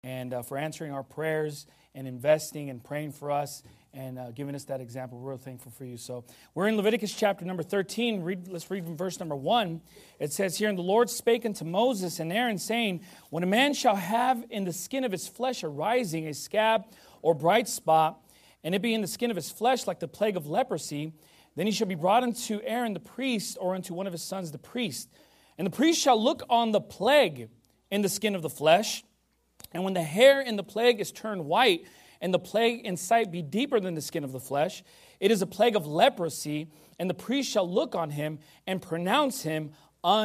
and for answering our prayers and investing and praying for us and giving us that example. We're real thankful for you. So we're in Leviticus chapter number 13. Let's read from verse number 1. It says here, "And the Lord spake unto Moses and Aaron, saying, When a man shall have in the skin of his flesh arising a scab or bright spot, and it be in the skin of his flesh like the plague of leprosy, then he shall be brought unto Aaron the priest, or unto one of his sons the priest. And the priest shall look on the plague in the skin of the flesh, and when the hair in the plague is turned white, and the plague in sight be deeper than the skin of the flesh, it is a plague of leprosy, and the priest shall look on him and pronounce him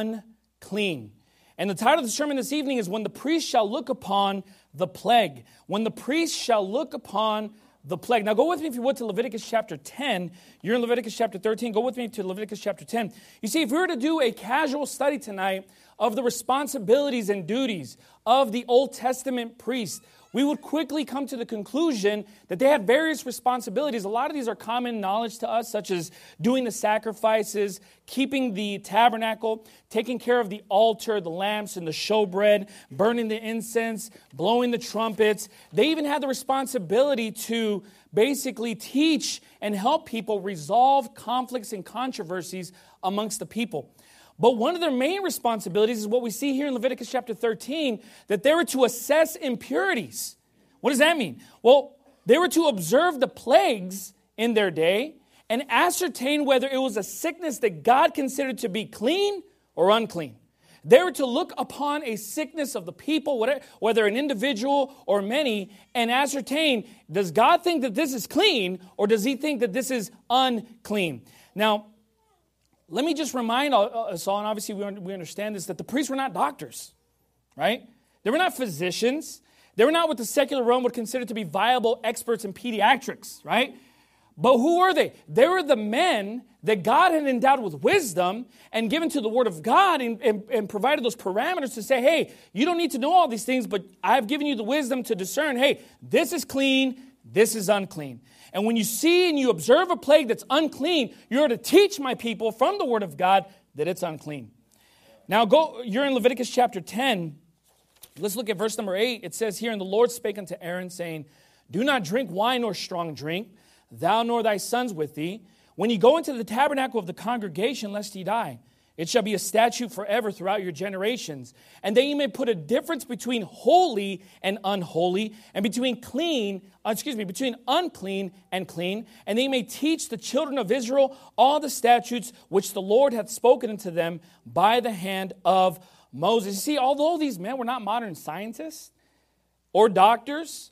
unclean." And the title of the sermon this evening is, "When the priest shall look upon the plague." When the priest shall look upon the plague. Now go with me, if you would, to Leviticus chapter 10. You're in Leviticus chapter 13. Go with me to Leviticus chapter 10. You see, if we were to do a casual study tonight of the responsibilities and duties of the Old Testament priest, we would quickly come to the conclusion that they had various responsibilities. A lot of these are common knowledge to us, such as doing the sacrifices, keeping the tabernacle, taking care of the altar, the lamps and the showbread, burning the incense, blowing the trumpets. They even had the responsibility to basically teach and help people resolve conflicts and controversies amongst the people. But one of their main responsibilities is what we see here in Leviticus chapter 13, that they were to assess impurities. What does that mean? Well, they were to observe the plagues in their day and ascertain whether it was a sickness that God considered to be clean or unclean. They were to look upon a sickness of the people, whether an individual or many, and ascertain, does God think that this is clean or does he think that this is unclean? Now, let me just remind us all, and obviously we understand this, that the priests were not doctors, right? They were not physicians. They were not what the secular realm would consider to be viable experts in pediatrics, right? But who were they? They were the men that God had endowed with wisdom and given to the Word of God and provided those parameters to say, hey, you don't need to know all these things, but I've given you the wisdom to discern, hey, this is clean, this is unclean. And when you see and you observe a plague that's unclean, you're to teach my people from the Word of God that it's unclean. Now you're in Leviticus chapter 10. Let's look at verse number 8. It says here, "And the Lord spake unto Aaron, saying, Do not drink wine nor strong drink, thou nor thy sons with thee, when ye go into the tabernacle of the congregation, lest ye die. It shall be a statute forever throughout your generations. And that ye may put a difference between holy and unholy, and between unclean and clean. And that ye may teach the children of Israel all the statutes which the Lord hath spoken unto them by the hand of Moses." You see, although these men were not modern scientists or doctors,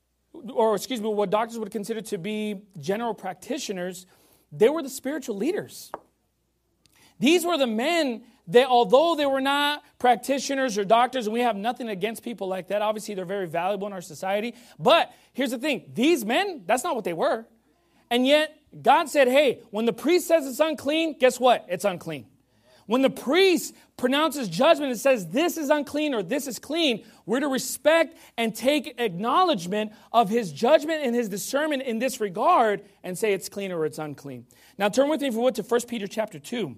what doctors would consider to be general practitioners, they were the spiritual leaders. These were the men that, although they were not practitioners or doctors, and we have nothing against people like that, obviously they're very valuable in our society, but here's the thing, these men, that's not what they were. And yet, God said, hey, when the priest says it's unclean, guess what? It's unclean. When the priest pronounces judgment and says this is unclean or this is clean, we're to respect and take acknowledgement of his judgment and his discernment in this regard and say it's clean or it's unclean. Now turn with me, if you would, to 1 Peter chapter 2.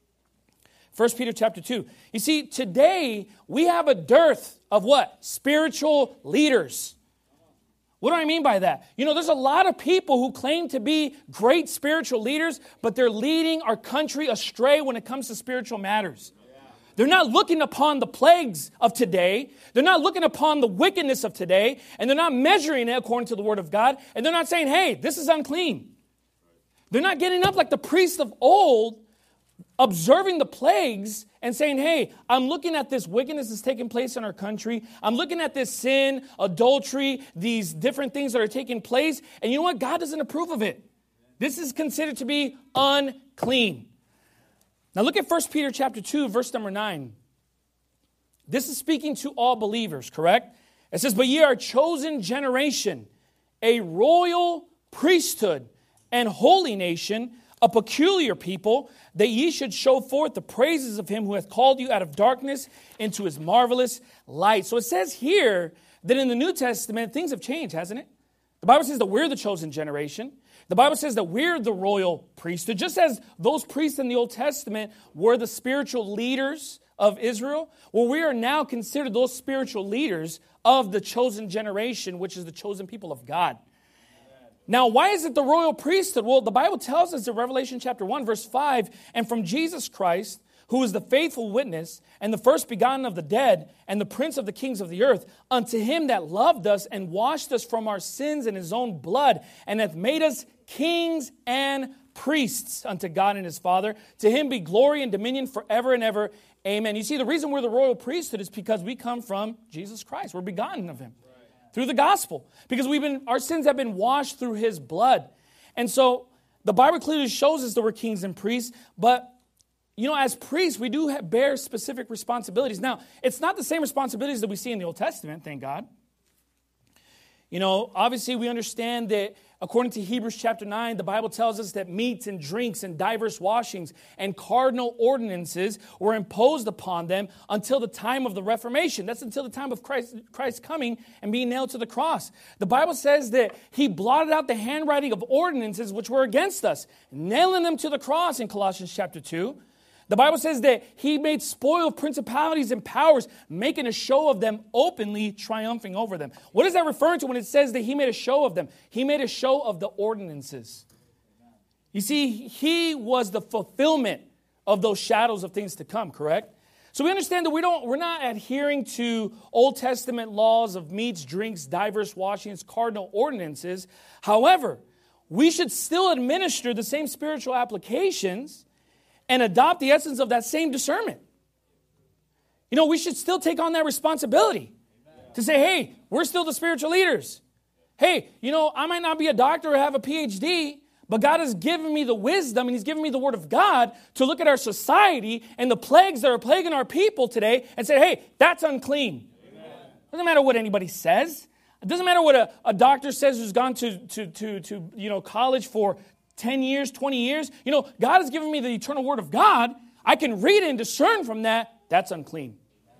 1 Peter chapter 2. You see, today we have a dearth of what? Spiritual leaders. What do I mean by that? You know, there's a lot of people who claim to be great spiritual leaders, but they're leading our country astray when it comes to spiritual matters. They're not looking upon the plagues of today. They're not looking upon the wickedness of today, and they're not measuring it according to the Word of God, and they're not saying, hey, this is unclean. They're not getting up like the priests of old, observing the plagues and saying, hey, I'm looking at this wickedness that's taking place in our country. I'm looking at this sin, adultery, these different things that are taking place. And you know what? God doesn't approve of it. This is considered to be unclean. Now look at 1 Peter chapter 2, verse number 9. This is speaking to all believers, correct? It says, "But ye are a chosen generation, a royal priesthood, and holy nation, a peculiar people, that ye should show forth the praises of him who hath called you out of darkness into his marvelous light." So it says here that in the New Testament, things have changed, hasn't it? The Bible says that we're the chosen generation. The Bible says that we're the royal priesthood. Just as those priests in the Old Testament were the spiritual leaders of Israel? Well, we are now considered those spiritual leaders of the chosen generation, which is the chosen people of God. Now, why is it the royal priesthood? Well, the Bible tells us in Revelation chapter 1, verse 5, and from Jesus Christ, who is the faithful witness, and the first begotten of the dead, and the prince of the kings of the earth, unto him that loved us and washed us from our sins in his own blood, and hath made us kings and priests unto God and his Father. To him be glory and dominion forever and ever. Amen. You see, the reason we're the royal priesthood is because we come from Jesus Christ. We're begotten of him through the gospel, because our sins have been washed through his blood. And so the Bible clearly shows us that we're kings and priests, but as priests, we do bear specific responsibilities. Now, it's not the same responsibilities that we see in the Old Testament, thank God. Obviously we understand that according to Hebrews chapter 9, the Bible tells us that meats and drinks and diverse washings and cardinal ordinances were imposed upon them until the time of the Reformation. That's until the time of Christ coming and being nailed to the cross. The Bible says that he blotted out the handwriting of ordinances which were against us, nailing them to the cross in Colossians chapter 2. The Bible says that he made spoil of principalities and powers, making a show of them openly, triumphing over them. What is that referring to when it says that he made a show of them? He made a show of the ordinances. You see, he was the fulfillment of those shadows of things to come, correct? So we understand that we're not adhering to Old Testament laws of meats, drinks, diverse washings, cardinal ordinances. However, we should still administer the same spiritual applications and adopt the essence of that same discernment. We should still take on that responsibility to say, hey, we're still the spiritual leaders. Hey, I might not be a doctor or have a PhD, but God has given me the wisdom and he's given me the word of God to look at our society and the plagues that are plaguing our people today and say, hey, that's unclean. Doesn't matter what anybody says. It doesn't matter what a doctor says who's gone to college for 10 years, 20 years. God has given me the eternal word of God. I can read it and discern from that. That's unclean.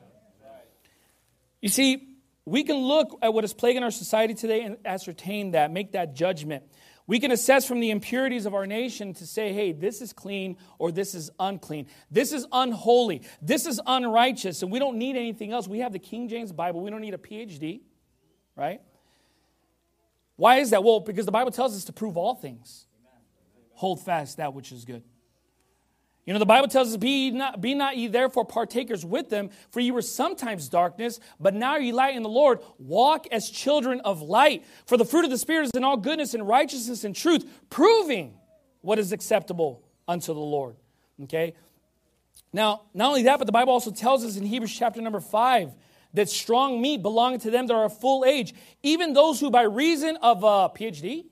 You see, we can look at what is plaguing our society today and ascertain that, make that judgment. We can assess from the impurities of our nation to say, hey, this is clean or this is unclean. This is unholy. This is unrighteous. And we don't need anything else. We have the King James Bible. We don't need a PhD, right? Why is that? Well, because the Bible tells us to prove all things. Hold fast that which is good. The Bible tells us, be not ye therefore partakers with them, for ye were sometimes darkness, but now are ye light in the Lord. Walk as children of light. For the fruit of the Spirit is in all goodness and righteousness and truth, proving what is acceptable unto the Lord. Okay? Now, not only that, but the Bible also tells us in Hebrews chapter number 5 that strong meat belonging to them that are of full age, even those who by reason of a PhD,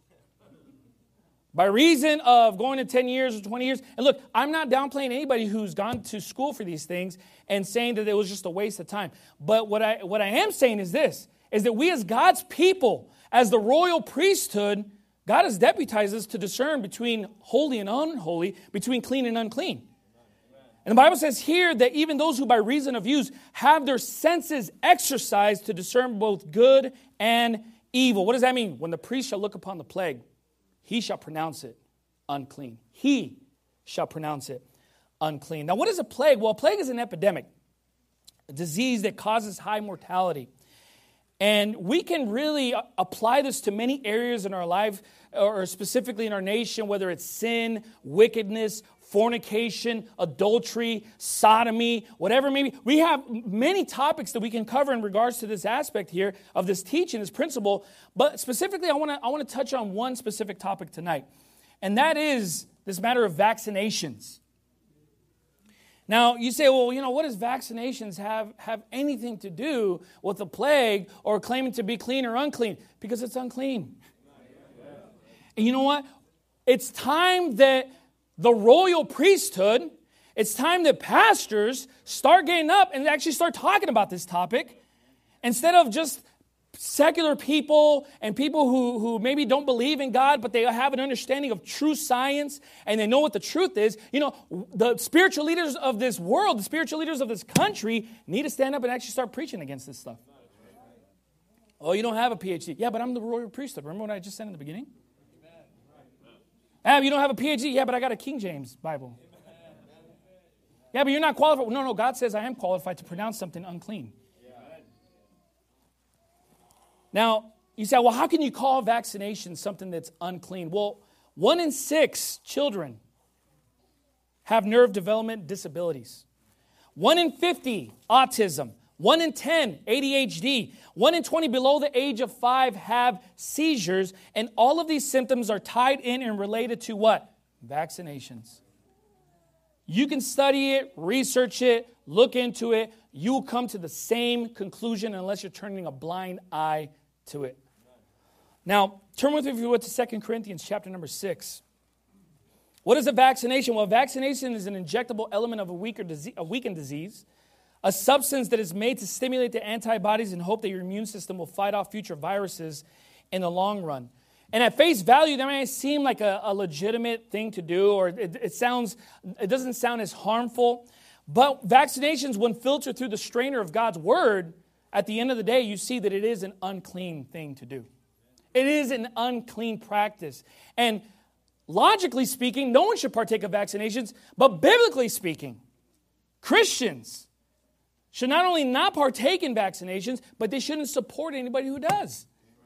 by reason of going to 10 years or 20 years. And look, I'm not downplaying anybody who's gone to school for these things and saying that it was just a waste of time. But what I am saying is this, is that we as God's people, as the royal priesthood, God has deputized us to discern between holy and unholy, between clean and unclean. And the Bible says here that even those who by reason of use have their senses exercised to discern both good and evil. What does that mean? When the priest shall look upon the plague, he shall pronounce it unclean. He shall pronounce it unclean. Now, what is a plague? Well, a plague is an epidemic, a disease that causes high mortality. And we can really apply this to many areas in our life, or specifically in our nation, whether it's sin, wickedness, fornication, adultery, sodomy, whatever it may be. We have many topics that we can cover in regards to this aspect here of this teaching, this principle. But specifically, I want to touch on one specific topic tonight. And that is this matter of vaccinations. Now, you say, well, what does vaccinations have anything to do with the plague or claiming to be clean or unclean? Because it's unclean. And you know what? It's time that the royal priesthood, it's time that pastors start getting up and actually start talking about this topic instead of just secular people and people who maybe don't believe in God, but they have an understanding of true science and they know what the truth is. The spiritual leaders of this world, the spiritual leaders of this country need to stand up and actually start preaching against this stuff. Oh, you don't have a PhD. Yeah, but I'm the royal priesthood. Remember what I just said in the beginning? You don't have a PhD. Yeah, but I got a King James Bible. Yeah, but you're not qualified. No, God says I am qualified to pronounce something unclean. Now, you say, well, how can you call vaccination something that's unclean? Well, 1 in 6 children have nerve development disabilities. 1 in 50, autism. 1 in 10, ADHD. 1 in 20 below the age of 5 have seizures. And all of these symptoms are tied in and related to what? Vaccinations. You can study it, research it, look into it. You will come to the same conclusion unless you're turning a blind eye to it. Now, turn with me, if you would, to 2 Corinthians chapter number 6. What is a vaccination? Well, vaccination is an injectable element of a weakened disease, a substance that is made to stimulate the antibodies in hope that your immune system will fight off future viruses in the long run. And at face value, that may seem like a legitimate thing to do, or it doesn't sound as harmful. But vaccinations, when filtered through the strainer of God's word, at the end of the day, you see that it is an unclean thing to do. It is an unclean practice. And logically speaking, no one should partake of vaccinations, but biblically speaking, Christians should not only not partake in vaccinations, but they shouldn't support anybody who does.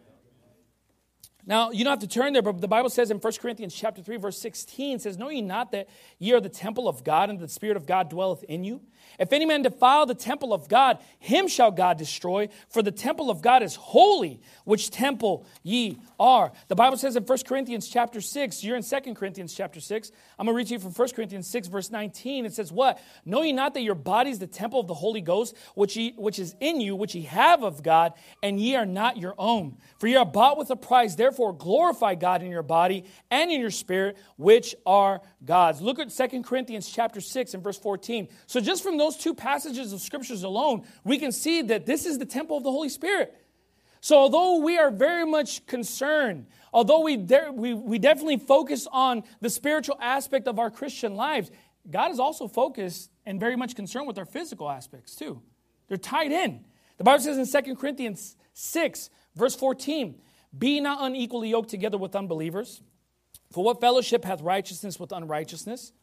Now, you don't have to turn there, but the Bible says in 1 Corinthians chapter 3, verse 16, says, know ye not that ye are the temple of God, and the Spirit of God dwelleth in you? If any man defile the temple of God, him shall God destroy, for the temple of God is holy, which temple ye are. The Bible says in 1 Corinthians chapter 6, you're in 2 Corinthians chapter 6, I'm going to read to you from 1 Corinthians 6, verse 19. It says what? Know ye not that your body is the temple of the Holy Ghost, which is in you, which ye have of God, and ye are not your own. For ye are bought with a price, therefore glorify God in your body and in your spirit, which are God's. Look at 2 Corinthians chapter 6 and verse 14. So just from those two passages of scriptures alone, we can see that this is the temple of the Holy Spirit. So although we are very much concerned, although we definitely focus on the spiritual aspect of our Christian lives, God is also focused and very much concerned with our physical aspects too. They're tied in. The Bible says in 2 Corinthians 6, verse 14, be not unequally yoked together with unbelievers. For what fellowship hath righteousness with unrighteousness?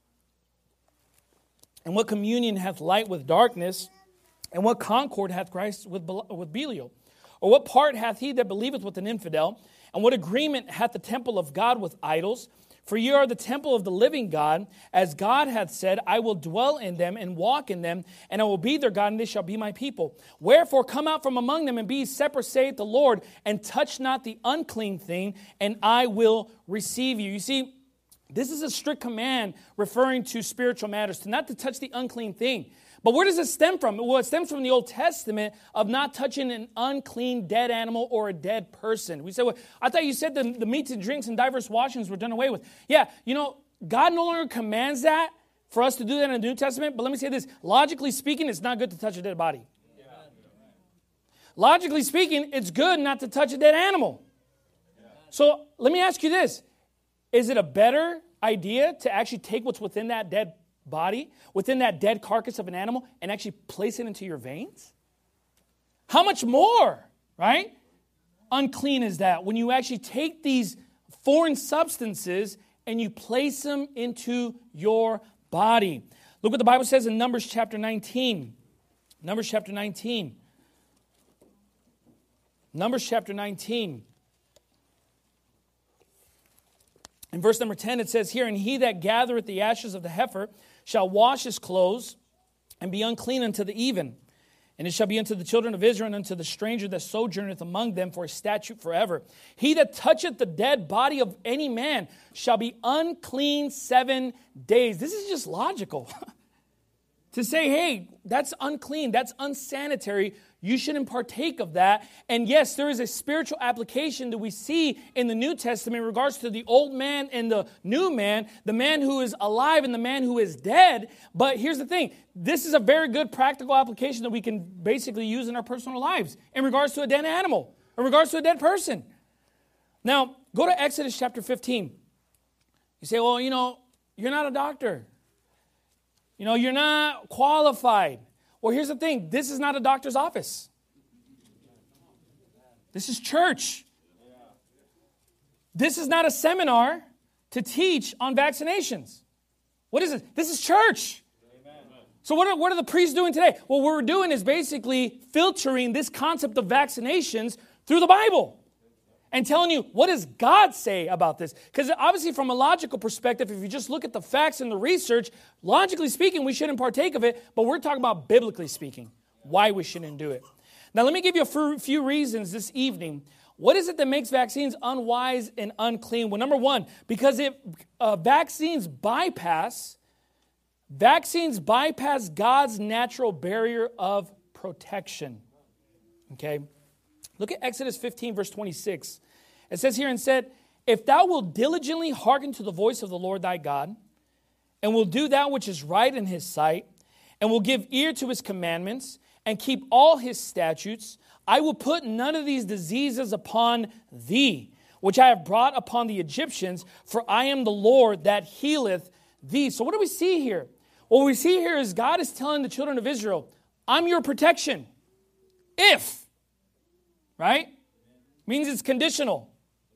And what communion hath light with darkness? And what concord hath Christ with Belial? Or what part hath he that believeth with an infidel? And what agreement hath the temple of God with idols? For ye are the temple of the living God, as God hath said, I will dwell in them and walk in them, and I will be their God, and they shall be my people. Wherefore come out from among them and be separate, saith the Lord, and touch not the unclean thing, and I will receive you. You see, this is a strict command referring to spiritual matters, to not to touch the unclean thing. But where does it stem from? Well, it stems from the Old Testament of not touching an unclean dead animal or a dead person. We say, well, I thought you said the meats and drinks and diverse washings were done away with. Yeah, God no longer commands that for us to do that in the New Testament. But let me say this. Logically speaking, it's not good to touch a dead body. Yeah. Logically speaking, it's good not to touch a dead animal. Yeah. So let me ask you this. Is it a better idea to actually take what's within that dead body, within that dead carcass of an animal, and actually place it into your veins? How much more, right? Unclean is that when you actually take these foreign substances and you place them into your body. Look what the Bible says in Numbers chapter 19. Numbers chapter 19. Numbers chapter 19. In verse number 10 it says here, and he that gathereth the ashes of the heifer shall wash his clothes and be unclean unto the even. And it shall be unto the children of Israel and unto the stranger that sojourneth among them for a statute forever. He that toucheth the dead body of any man shall be unclean 7 days. This is just logical. To say, hey, that's unclean, that's unsanitary, you shouldn't partake of that. And yes, there is a spiritual application that we see in the New Testament in regards to the old man and the new man, the man who is alive and the man who is dead. But here's the thing, this is a very good practical application that we can basically use in our personal lives in regards to a dead animal, in regards to a dead person. Now, go to Exodus chapter 15. You say, well, you're not a doctor. You're not qualified. Well, here's the thing. This is not a doctor's office. This is church. This is not a seminar to teach on vaccinations. What is it? This is church. So what are the priests doing today? Well, what we're doing is basically filtering this concept of vaccinations through the Bible and telling you, what does God say about this? Because obviously from a logical perspective, if you just look at the facts and the research, logically speaking, we shouldn't partake of it, but we're talking about biblically speaking, why we shouldn't do it. Now, let me give you a few reasons this evening. What is it that makes vaccines unwise and unclean? Well, number one, because vaccines bypass God's natural barrier of protection. Okay? Look at Exodus 15, verse 26. It says here, and said, if thou wilt diligently hearken to the voice of the Lord thy God, and will do that which is right in his sight, and will give ear to his commandments, and keep all his statutes, I will put none of these diseases upon thee, which I have brought upon the Egyptians, for I am the Lord that healeth thee. So what do we see here? What we see here is God is telling the children of Israel, I'm your protection. If, right? Means it's conditional.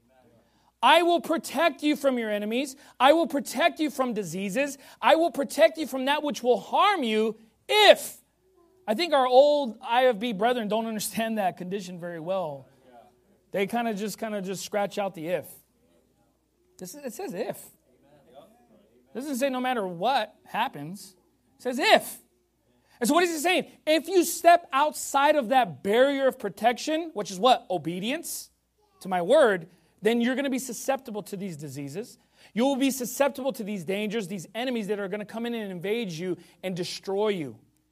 I will protect you from your enemies. I will protect you from diseases. I will protect you from that which will harm you if. I think our old IFB brethren don't understand that condition very well. They kind of just scratch out the if. It says if. It doesn't say no matter what happens. It says if. And so what is he saying? If you step outside of that barrier of protection, which is what? Obedience to my word, then you're going to be susceptible to these diseases. You will be susceptible to these dangers, these enemies that are going to come in and invade you and destroy you.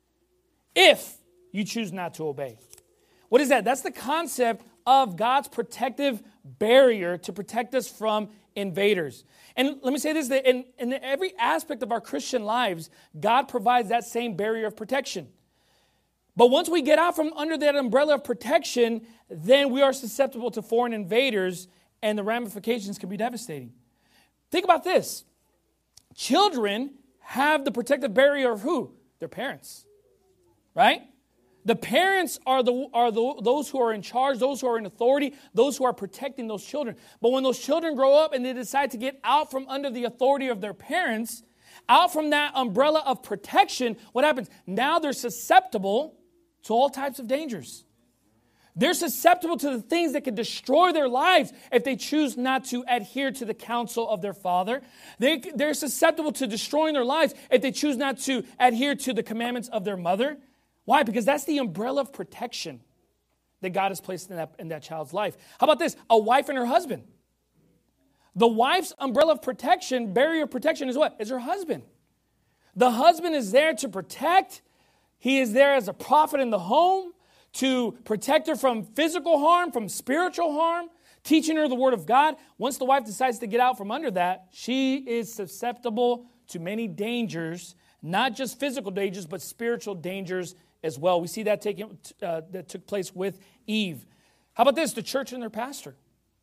If you choose not to obey. What is that? That's the concept of God's protective barrier to protect us from invaders. And let me say this, that in every aspect of our Christian lives, God provides that same barrier of protection. But once we get out from under that umbrella of protection, then we are susceptible to foreign invaders, and the ramifications can be devastating. Think about this. Children have the protective barrier of who? Their parents. Right? The parents are those who are in charge, those who are in authority, those who are protecting those children. But when those children grow up and they decide to get out from under the authority of their parents, out from that umbrella of protection, what happens? Now they're susceptible to all types of dangers. They're susceptible to the things that can destroy their lives if they choose not to adhere to the counsel of their father. They're susceptible to destroying their lives if they choose not to adhere to the commandments of their mother. Why? Because that's the umbrella of protection that God has placed in that child's life. How about this? A wife and her husband. The wife's umbrella of protection, barrier of protection is what? Is her husband. The husband is there to protect. He is there as a prophet in the home to protect her from physical harm, from spiritual harm, teaching her the word of God. Once the wife decides to get out from under that, she is susceptible to many dangers, not just physical dangers, but spiritual dangers as well. We see that that took place with Eve. How about this? The church and their pastor.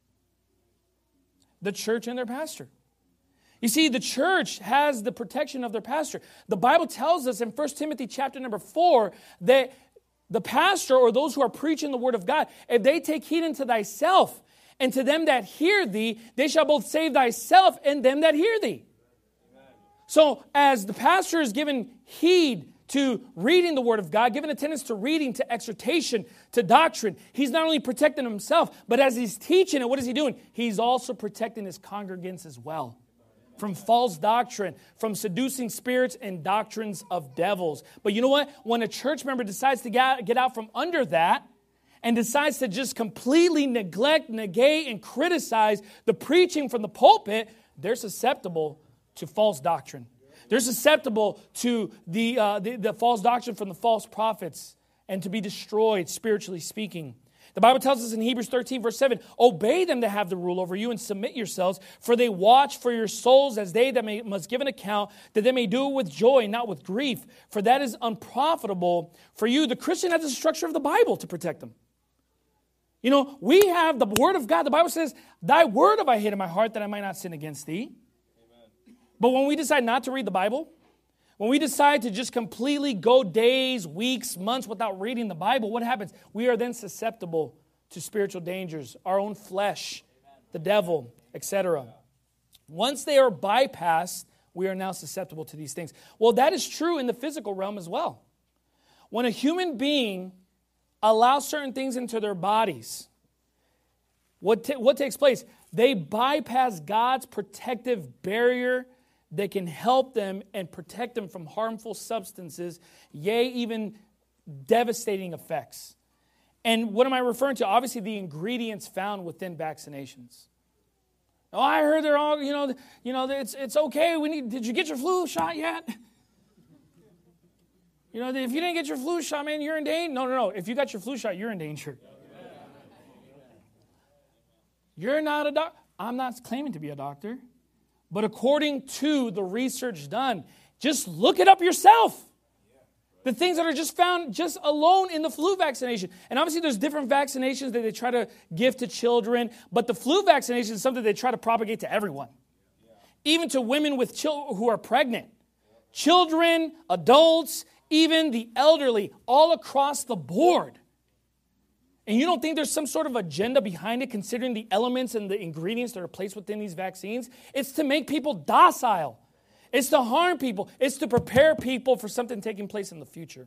The church and their pastor. You see, the church has the protection of their pastor. The Bible tells us in 1 Timothy chapter number 4 that the pastor or those who are preaching the word of God, if they take heed unto thyself and to them that hear thee, they shall both save thyself and them that hear thee. Amen. So as the pastor is given heed to reading the word of God, given attendance to reading, to exhortation, to doctrine, he's not only protecting himself, but as he's teaching it, what is he doing? He's also protecting his congregants as well. From false doctrine, from seducing spirits and doctrines of devils. But you know what? When a church member decides to get out from under that and decides to just completely neglect, negate, and criticize the preaching from the pulpit, they're susceptible to false doctrine. They're susceptible to the false doctrine from the false prophets and to be destroyed, spiritually speaking. The Bible tells us in Hebrews 13, verse 7, obey them that have the rule over you and submit yourselves, for they watch for your souls as they that must give an account, that they may do it with joy, not with grief, for that is unprofitable for you. The Christian has the structure of the Bible to protect them. You know, we have the word of God. The Bible says, thy word have I hid in my heart that I might not sin against thee. Amen. But when we decide not to read the Bible, when we decide to just completely go days, weeks, months without reading the Bible, what happens? We are then susceptible to spiritual dangers, our own flesh, the devil, etc. Once they are bypassed, we are now susceptible to these things. Well, that is true in the physical realm as well. When a human being allows certain things into their bodies, what takes place? They bypass God's protective barrier that can help them and protect them from harmful substances, yea, even devastating effects. And what am I referring to? Obviously, the ingredients found within vaccinations. Oh, I heard they're all, it's okay. Did you get your flu shot yet? If you didn't get your flu shot, man, you're in danger. No. If you got your flu shot, you're in danger. You're not a doctor. I'm not claiming to be a doctor. But according to the research done, just look it up yourself. The things that are just found just alone in the flu vaccination. And obviously there's different vaccinations that they try to give to children. But the flu vaccination is something they try to propagate to everyone. Even to women with children who are pregnant. Children, adults, even the elderly, all across the board. And you don't think there's some sort of agenda behind it, considering the elements and the ingredients that are placed within these vaccines? It's to make people docile. It's to harm people. It's to prepare people for something taking place in the future.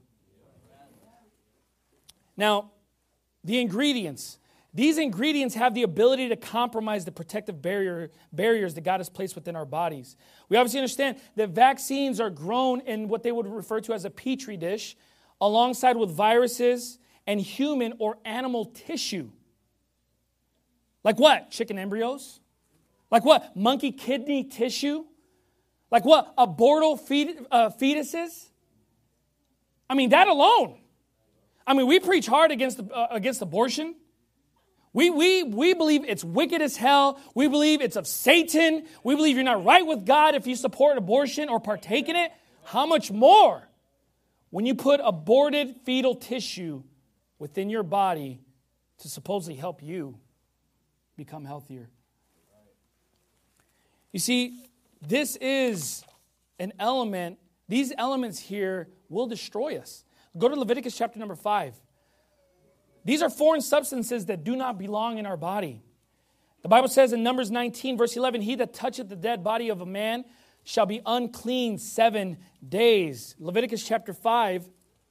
Now, the ingredients. These ingredients have the ability to compromise the protective barriers that God has placed within our bodies. We obviously understand that vaccines are grown in what they would refer to as a petri dish, alongside with viruses and human or animal tissue. Like what? Chicken embryos? Like what? Monkey kidney tissue? Like what? Abortal fetuses? I mean, that alone. I mean, we preach hard against abortion. We believe it's wicked as hell. We believe it's of Satan. We believe you're not right with God if you support abortion or partake in it. How much more when you put aborted fetal tissue within your body to supposedly help you become healthier? You see, this is an element. These elements here will destroy us. Go to Leviticus chapter number 5. These are foreign substances that do not belong in our body. The Bible says in Numbers 19, verse 11, he that toucheth the dead body of a man shall be unclean 7 days. Leviticus chapter 5,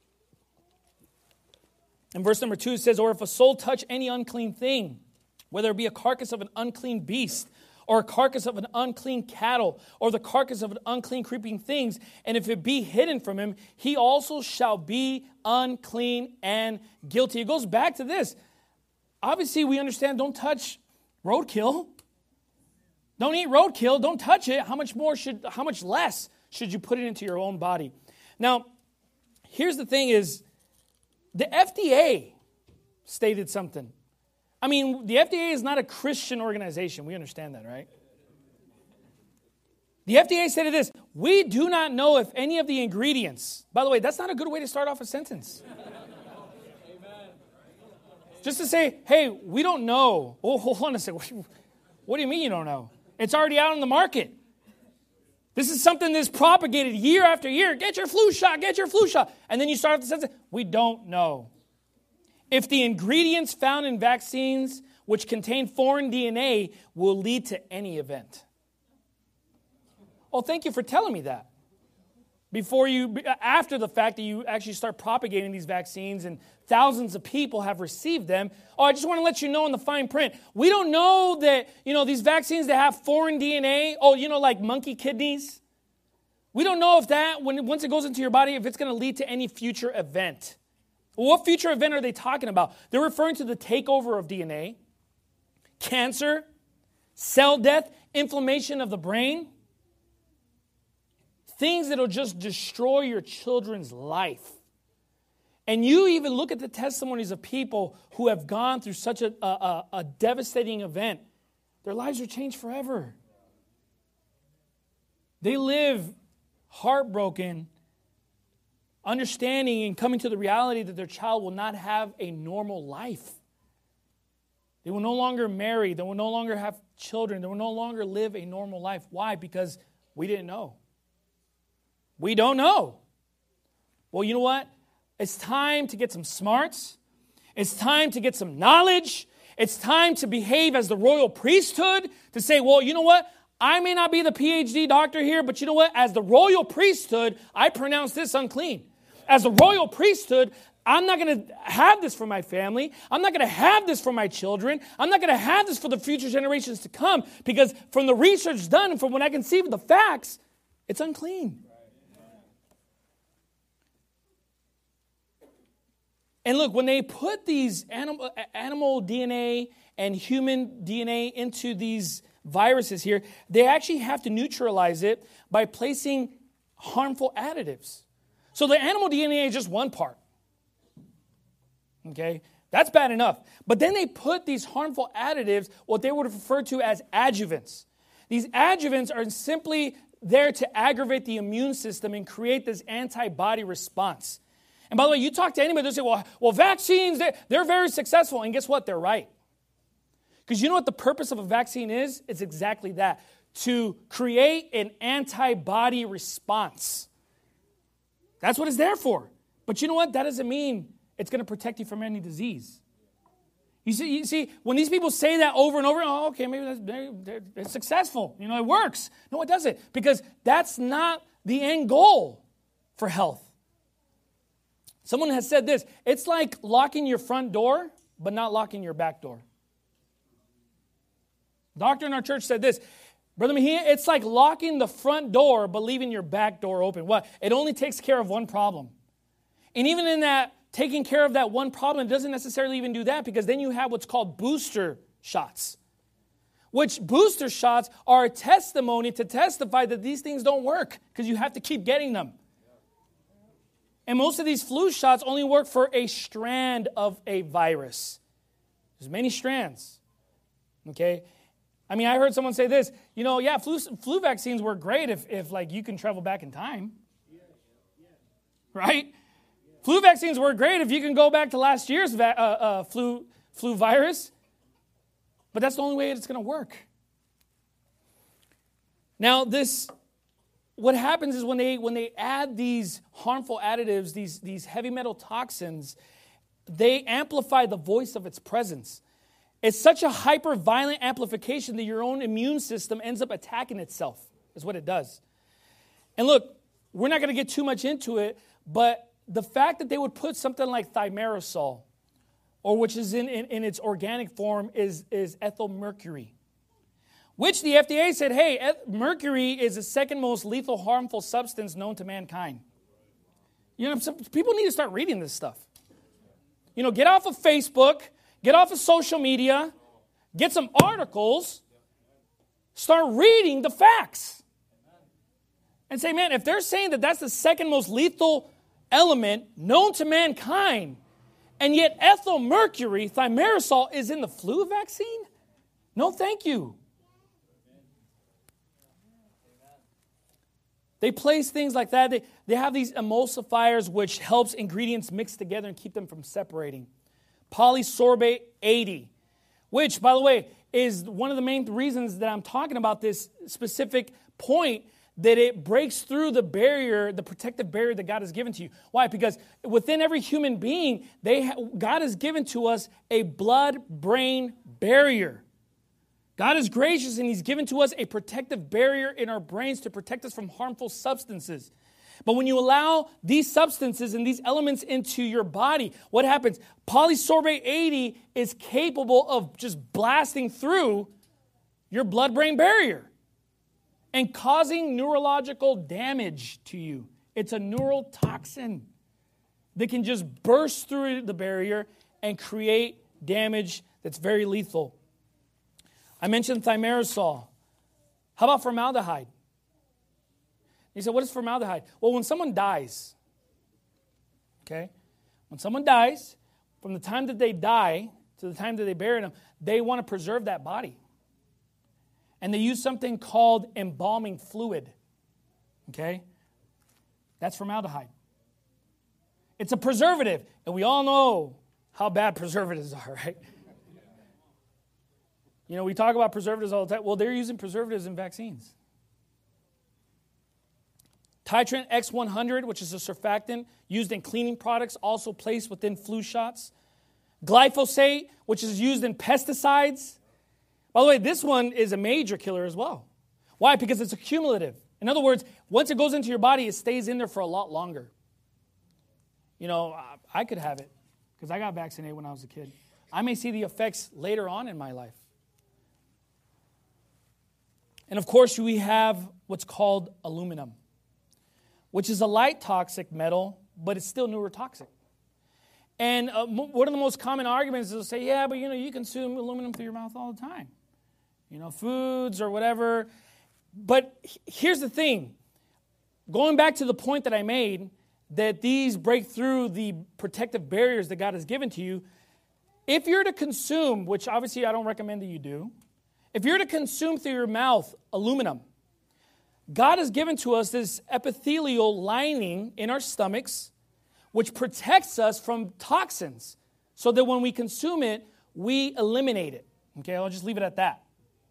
and verse number 2, it says, or if a soul touch any unclean thing, whether it be a carcass of an unclean beast, or a carcass of an unclean cattle, or the carcass of an unclean creeping things, and if it be hidden from him, he also shall be unclean and guilty. It goes back to this. Obviously, we understand don't touch roadkill. Don't eat roadkill. Don't touch it. How much less should you put it into your own body? Now, here's the thing is, the FDA stated something. I mean, the FDA is not a Christian organization. We understand that, right? The FDA said this, we do not know if any of the ingredients, by the way, that's not a good way to start off a sentence. Just to say, hey, we don't know. Oh, hold on a second. What do you mean you don't know? It's already out on the market. This is something that's propagated year after year. Get your flu shot, get your flu shot. And then you start off the sentence, we don't know. If the ingredients found in vaccines which contain foreign DNA will lead to any event. Well, thank you for telling me that. After the fact that you actually start propagating these vaccines and thousands of people have received them. Oh, I just want to let you know in the fine print. We don't know that, these vaccines that have foreign DNA, like monkey kidneys. We don't know if that, once it goes into your body, if it's going to lead to any future event. What future event are they talking about? They're referring to the takeover of DNA, cancer, cell death, inflammation of the brain, things that will just destroy your children's life. And you even look at the testimonies of people who have gone through such a devastating event. Their lives are changed forever. They live heartbroken, understanding and coming to the reality that their child will not have a normal life. They will no longer marry. They will no longer have children. They will no longer live a normal life. Why? Because we didn't know. We don't know. Well, you know what? It's time to get some smarts. It's time to get some knowledge. It's time to behave as the royal priesthood, to say, well, you know what? I may not be the PhD doctor here, but you know what? As the royal priesthood, I pronounce this unclean. As the royal priesthood, I'm not going to have this for my family. I'm not going to have this for my children. I'm not going to have this for the future generations to come, because from the research done and from what I can see with the facts, it's unclean. And look, when they put these animal DNA and human DNA into these viruses here, they actually have to neutralize it by placing harmful additives. So the animal DNA is just one part. Okay? That's bad enough. But then they put these harmful additives, what they would refer to as adjuvants. These adjuvants are simply there to aggravate the immune system and create this antibody response. And by the way, you talk to anybody, they'll say, well, vaccines, they're very successful. And guess what? They're right. Because you know what the purpose of a vaccine is? It's exactly that. To create an antibody response. That's what it's there for. But you know what? That doesn't mean it's going to protect you from any disease. You see, when these people say that over and over, oh, okay, maybe they're successful. You know, it works. No, it doesn't. Because that's not the end goal for health. Someone has said this, it's like locking your front door, but not locking your back door. Doctor in our church said this, Brother Mejia, it's like locking the front door, but leaving your back door open. What? It only takes care of one problem. And even in that, taking care of that one problem, it doesn't necessarily even do that, because then you have what's called booster shots. Which booster shots are a testimony to testify that these things don't work, because you have to keep getting them. And most of these flu shots only work for a strand of a virus. There's many strands. Okay? I mean, I heard someone say this, you know, yeah, flu vaccines work great if like you can travel back in time. Right? Flu vaccines work great if you can go back to last year's flu virus. But that's the only way it's going to work. Now, what happens is when they add these harmful additives, these heavy metal toxins, they amplify the voice of its presence. It's such a hyper-violent amplification that your own immune system ends up attacking itself, is what it does. And look, we're not going to get too much into it, but the fact that they would put something like thimerosal, or which is in its organic form, is ethylmercury, which the FDA said, hey, mercury is the second most lethal, harmful substance known to mankind. You know, people need to start reading this stuff. You know, get off of Facebook, get off of social media, get some articles, start reading the facts. And say, man, if they're saying that that's the second most lethal element known to mankind, and yet ethylmercury, thimerosal, is in the flu vaccine? No, thank you. They place things like that. They have these emulsifiers which helps ingredients mix together and keep them from separating. Polysorbate 80, which, by the way, is one of the main reasons that I'm talking about this specific point, that it breaks through the barrier, the protective barrier that God has given to you. Why? Because within every human being, God has given to us a blood-brain barrier. God is gracious, and He's given to us a protective barrier in our brains to protect us from harmful substances. But when you allow these substances and these elements into your body, what happens? Polysorbate 80 is capable of just blasting through your blood-brain barrier and causing neurological damage to you. It's a neural toxin that can just burst through the barrier and create damage that's very lethal. I mentioned thimerosal. How about formaldehyde? You said, what is formaldehyde? Well, when someone dies, okay, when someone dies, from the time that they die to the time that they bury them, they want to preserve that body. And they use something called embalming fluid, okay? That's formaldehyde. It's a preservative, and we all know how bad preservatives are, right? You know, we talk about preservatives all the time. Well, they're using preservatives in vaccines. Titran X100, which is a surfactant used in cleaning products, also placed within flu shots. Glyphosate, which is used in pesticides. By the way, this one is a major killer as well. Why? Because it's accumulative. In other words, once it goes into your body, it stays in there for a lot longer. You know, I could have it because I got vaccinated when I was a kid. I may see the effects later on in my life. And of course, we have what's called aluminum, which is a light toxic metal, but it's still neurotoxic. And one of the most common arguments is they'll say, yeah, but you consume aluminum through your mouth all the time. Foods or whatever. But here's the thing. Going back to the point that I made, that these break through the protective barriers that God has given to you, if you're to consume, which obviously I don't recommend that you do, if you're to consume through your mouth aluminum, God has given to us this epithelial lining in our stomachs, which protects us from toxins, so that when we consume it, we eliminate it. Okay, I'll just leave it at that.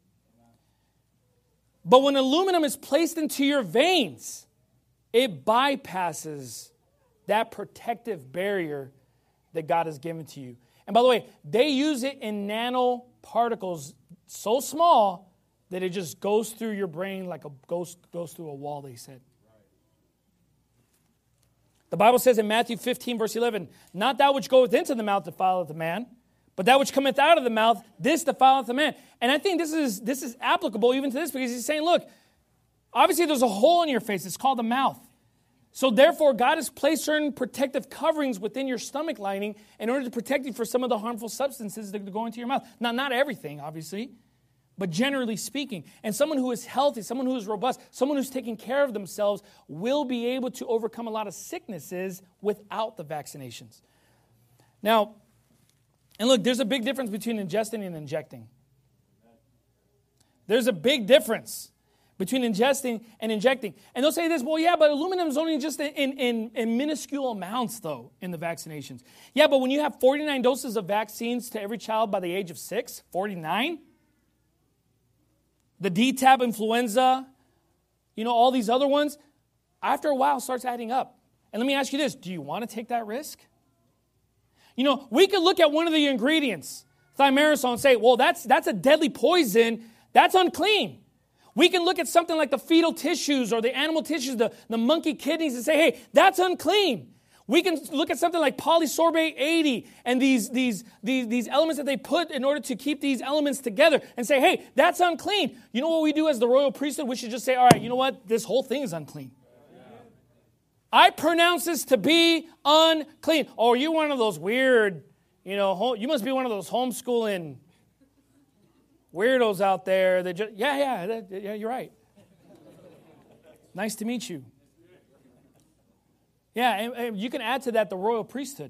But when aluminum is placed into your veins, it bypasses that protective barrier that God has given to you. And by the way, they use it in nanoparticles so small that it just goes through your brain like a ghost goes through a wall, they said. The Bible says in Matthew 15, verse 11, not that which goeth into the mouth defileth a man, but that which cometh out of the mouth, this defileth a man. And I think this is applicable even to this, because he's saying, look, obviously there's a hole in your face. It's called the mouth. So therefore, God has placed certain protective coverings within your stomach lining in order to protect you from some of the harmful substances that go into your mouth. Now, not everything, obviously, but generally speaking. And someone who is healthy, someone who is robust, someone who's taking care of themselves will be able to overcome a lot of sicknesses without the vaccinations. Now, and look, there's a big difference between ingesting and injecting. There's a big difference between ingesting and injecting. And they'll say this, well, yeah, but aluminum is only just in minuscule amounts, though, in the vaccinations. Yeah, but when you have 49 doses of vaccines to every child by the age of 6, 49, the DTaP influenza, all these other ones, after a while starts adding up. And let me ask you this, do you want to take that risk? We could look at one of the ingredients, thimerosal, and say, well, that's a deadly poison, that's unclean. We can look at something like the fetal tissues or the animal tissues, the monkey kidneys, and say, hey, that's unclean. We can look at something like polysorbate 80 and these elements that they put in order to keep these elements together and say, hey, that's unclean. You know what we do as the royal priesthood? We should just say, all right, you know what? This whole thing is unclean. I pronounce this to be unclean. Oh, you're one of those weird, you must be one of those homeschooling weirdos out there that just, yeah, you're right. Nice to meet you. Yeah, and you can add to that the royal priesthood,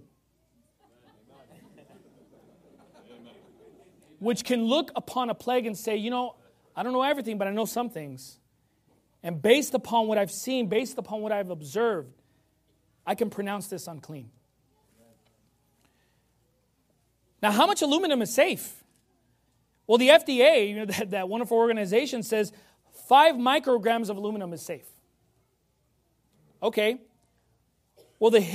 which can look upon a plague and say, I don't know everything, but I know some things. And based upon what I've seen, based upon what I've observed, I can pronounce this unclean. Now, how much aluminum is safe? Well, the FDA, that wonderful organization, says 5 micrograms of aluminum is safe. Okay. Well, the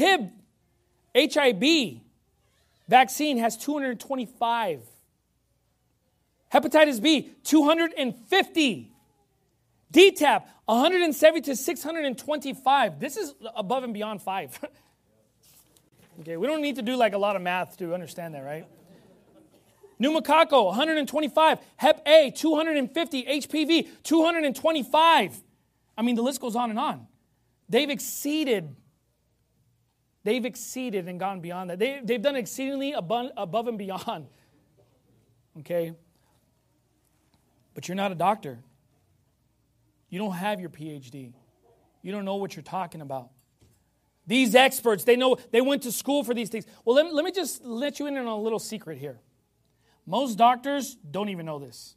HIV vaccine has 225. Hepatitis B, 250. DTaP, 170 to 625. This is above and beyond 5. Okay, we don't need to do like a lot of math to understand that, right? Pneumococcal, 125. Hep A, 250. HPV, 225. I mean, the list goes on and on. They've exceeded and gone beyond that. They've done exceedingly above and beyond. Okay? But you're not a doctor. You don't have your PhD. You don't know what you're talking about. These experts, they know, they went to school for these things. Well, let me just let you in on a little secret here. Most doctors don't even know this.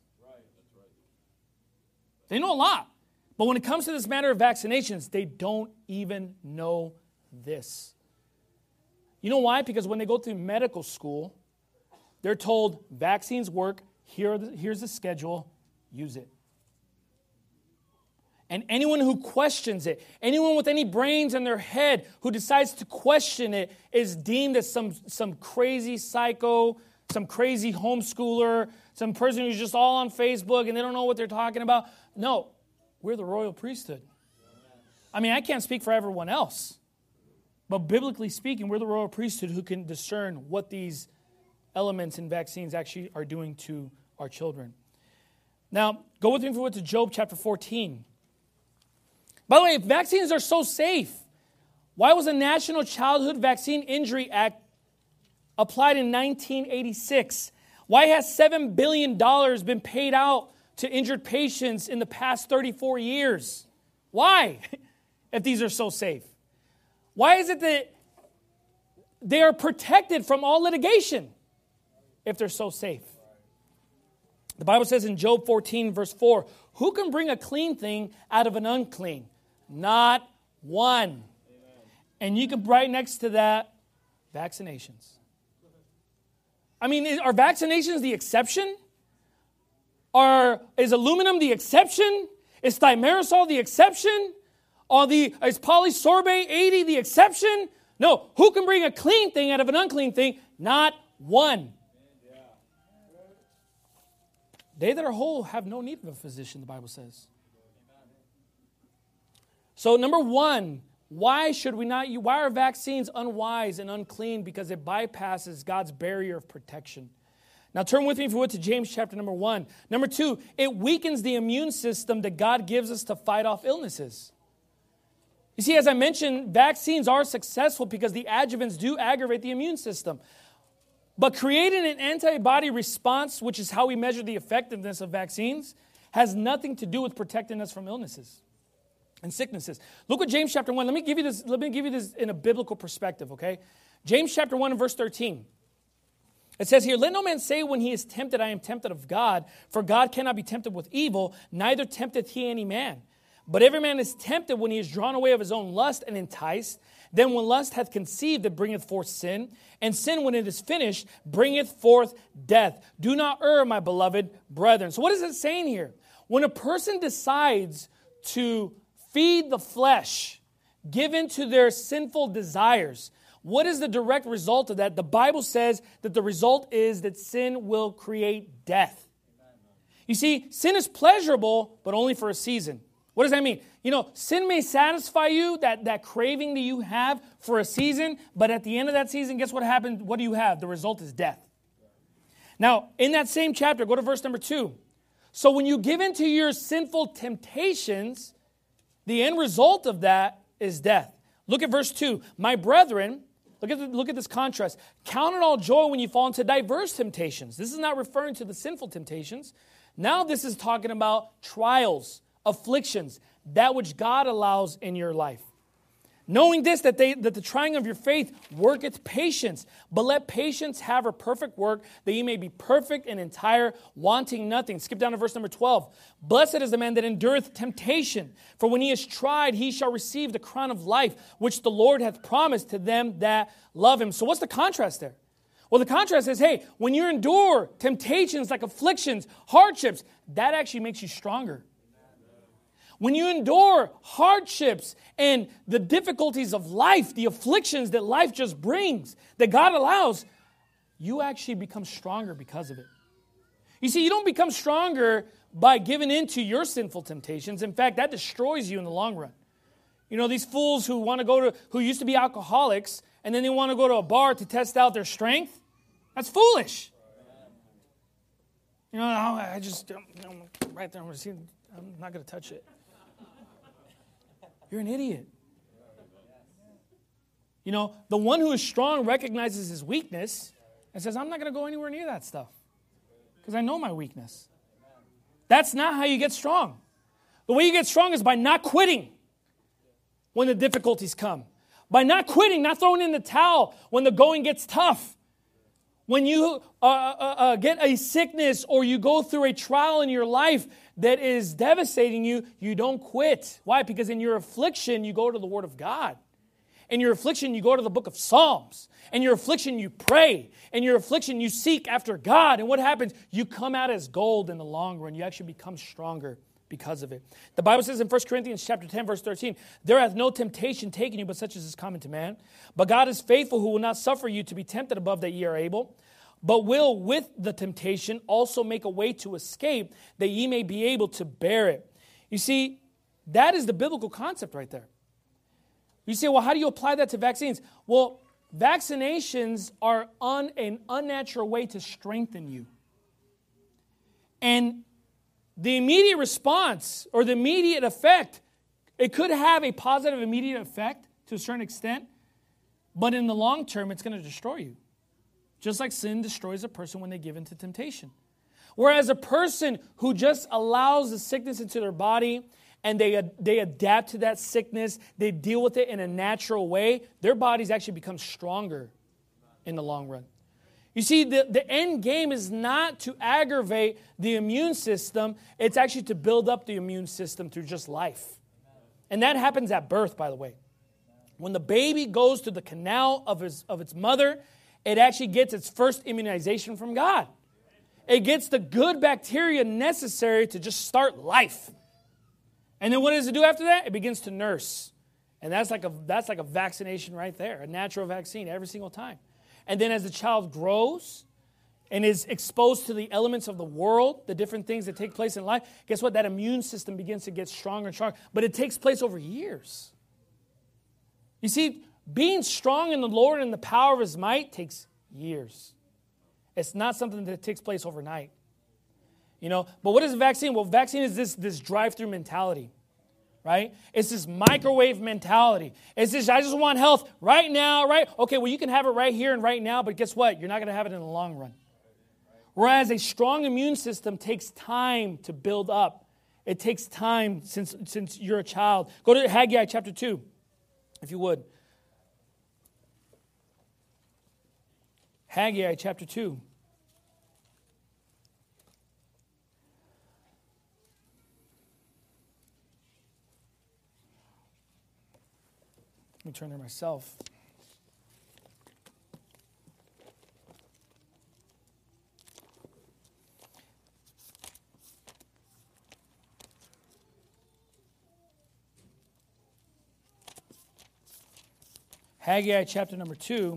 They know a lot. But when it comes to this matter of vaccinations, they don't even know this. You know why? Because when they go through medical school, they're told vaccines work, here's the schedule, use it. And anyone who questions it, anyone with any brains in their head who decides to question it is deemed as some crazy psycho, some crazy homeschooler, some person who's just all on Facebook and they don't know what they're talking about. No, We're the royal priesthood. I mean, I can't speak for everyone else. But biblically speaking, we're the royal priesthood who can discern what these elements in vaccines actually are doing to our children. Now, go with me to Job chapter 14. By the way, if vaccines are so safe, why was the National Childhood Vaccine Injury Act applied in 1986? Why has $7 billion been paid out to injured patients in the past 34 years? Why, if these are so safe? Why is it that they are protected from all litigation if they're so safe? The Bible says in Job 14, verse 4, who can bring a clean thing out of an unclean? Not one. And you can write next to that, vaccinations. I mean, are vaccinations the exception? Is aluminum the exception? Is thimerosal the exception? Is polysorbate 80 the exception? No. Who can bring a clean thing out of an unclean thing? Not one. They that are whole have no need of a physician, the Bible says. So number one, why are vaccines unwise and unclean? Because it bypasses God's barrier of protection. Now turn with me, if you would, to James chapter number 1. Number 2, it weakens the immune system that God gives us to fight off illnesses. You see, as I mentioned, vaccines are successful because the adjuvants do aggravate the immune system. But creating an antibody response, which is how we measure the effectiveness of vaccines, has nothing to do with protecting us from illnesses and sicknesses. Look at James chapter 1. Let me give you this in a biblical perspective, okay? James chapter 1 and verse 13. It says here, let no man say when he is tempted, I am tempted of God, for God cannot be tempted with evil, neither tempteth he any man. But every man is tempted when he is drawn away of his own lust and enticed. Then when lust hath conceived, it bringeth forth sin. And sin, when it is finished, bringeth forth death. Do not err, my beloved brethren. So what is it saying here? When a person decides to feed the flesh, give in to their sinful desires, what is the direct result of that? The Bible says that the result is that sin will create death. You see, sin is pleasurable, but only for a season. What does that mean? You know, sin may satisfy you, that craving that you have for a season, but at the end of that season, guess what happens? What do you have? The result is death. Now, in that same chapter, go to verse number 2. So when you give in to your sinful temptations, the end result of that is death. Look at verse 2. My brethren, look at this contrast. Count it all joy when you fall into diverse temptations. This is not referring to the sinful temptations. Now this is talking about trials, afflictions, that which God allows in your life. Knowing this, that the trying of your faith worketh patience. But let patience have her perfect work, that ye may be perfect and entire, wanting nothing. Skip down to verse number 12. Blessed is the man that endureth temptation. For when he is tried, he shall receive the crown of life, which the Lord hath promised to them that love him. So what's the contrast there? Well, the contrast is, hey, when you endure temptations like afflictions, hardships, that actually makes you stronger. When you endure hardships and the difficulties of life, the afflictions that life just brings, that God allows, you actually become stronger because of it. You see, you don't become stronger by giving in to your sinful temptations. In fact, that destroys you in the long run. You know, these fools who used to be alcoholics, and then they want to go to a bar to test out their strength, that's foolish. You know, right there, I'm not going to touch it. You're an idiot. You know, the one who is strong recognizes his weakness and says, I'm not going to go anywhere near that stuff because I know my weakness. That's not how you get strong. The way you get strong is by not quitting when the difficulties come. By not quitting, not throwing in the towel when the going gets tough. When you get a sickness or you go through a trial in your life that is devastating you, you don't quit. Why? Because in your affliction, you go to the Word of God. In your affliction, you go to the book of Psalms. In your affliction, you pray. In your affliction, you seek after God. And what happens? You come out as gold in the long run. You actually become stronger because of it. The Bible says in 1 Corinthians chapter 10, verse 13, there hath no temptation taken you, but such as is common to man. But God is faithful, who will not suffer you to be tempted above that ye are able, but will with the temptation also make a way to escape, that ye may be able to bear it. You see, That is the biblical concept right there. You say, well, how do you apply that to vaccines? Well, vaccinations are an unnatural way to strengthen you. And the immediate response or the immediate effect, it could have a positive immediate effect to a certain extent, but in the long term, it's going to destroy you. Just like sin destroys a person when they give into temptation. Whereas a person who just allows the sickness into their body and they adapt to that sickness, they deal with it in a natural way, their bodies actually become stronger in the long run. You see, the end game is not to aggravate the immune system. It's actually to build up the immune system through just life. And that happens at birth, by the way. When the baby goes to the canal of its mother, it actually gets its first immunization from God. It gets the good bacteria necessary to just start life. And then what does it do after that? It begins to nurse. And that's like a vaccination right there, a natural vaccine every single time. And then as the child grows and is exposed to the elements of the world, the different things that take place in life, guess what? That immune system begins to get stronger and stronger. But it takes place over years. You see, being strong in the Lord and the power of His might takes years. It's not something that takes place overnight. But what is a vaccine? Well, vaccine is this drive-through mentality. Right? It's this microwave mentality. It's this, I just want health right now, right? Okay, well, you can have it right here and right now, but guess what? You're not going to have it in the long run. Whereas a strong immune system takes time to build up. It takes time since you're a child. Go to Haggai chapter 2, if you would. Haggai chapter 2. Let me turn there myself. Haggai chapter number 2.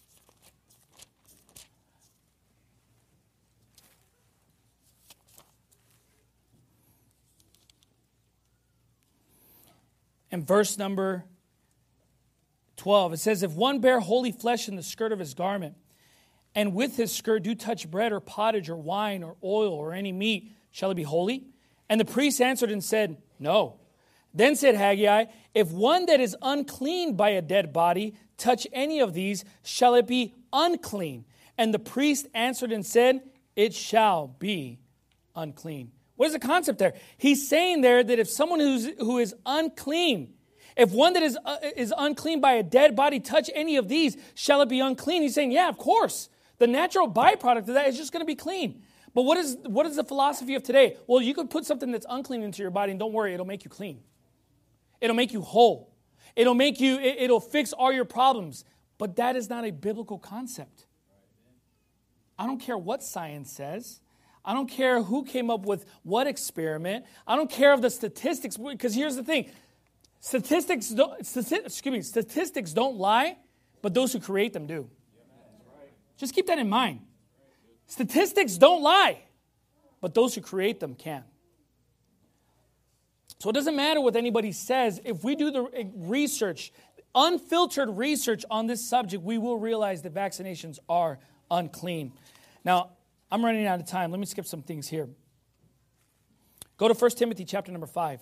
And verse number 12, it says, if one bear holy flesh in the skirt of his garment, and with his skirt do touch bread or pottage or wine or oil or any meat, shall it be holy? And the priest answered and said, no. Then said Haggai, if one that is unclean by a dead body touch any of these, shall it be unclean? And the priest answered and said, it shall be unclean. What is the concept there? He's saying there that if someone who is unclean, if one that is unclean by a dead body touch any of these, shall it be unclean? He's saying, yeah, of course. The natural byproduct of that is just going to be clean. But what is the philosophy of today? Well, you could put something that's unclean into your body, and don't worry, it'll make you clean. It'll make you whole. It'll fix all your problems. But that is not a biblical concept. I don't care what science says. I don't care who came up with what experiment. I don't care of the statistics, because here's the thing. Statistics don't lie, but those who create them do. Just keep that in mind. Statistics don't lie, but those who create them can. So it doesn't matter what anybody says. If we do the research, unfiltered research on this subject, we will realize that vaccinations are unclean. Now, I'm running out of time. Let me skip some things here. Go to 1 Timothy chapter number 5.